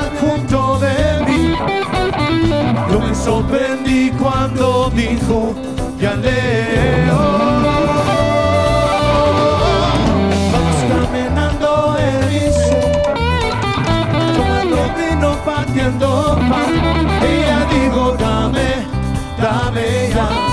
junto de mí. Yo me sorprendí cuando dijo, ya leo. Vamos caminando, él dice, tomando vino, partiendo pan. Ella dijo, dame, dame ya.